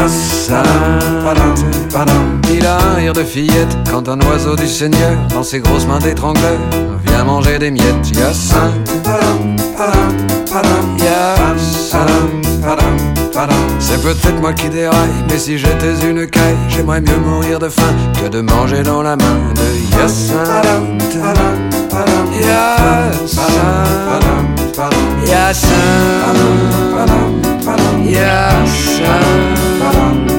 Il a un rire de fillette quand un oiseau du Seigneur dans ses grosses mains d'étrangleur vient manger des miettes. Yassin, c'est peut-être moi qui déraille, mais si j'étais une caille, j'aimerais mieux mourir de faim que de manger dans la main de Yassin. Yassin, Yassin.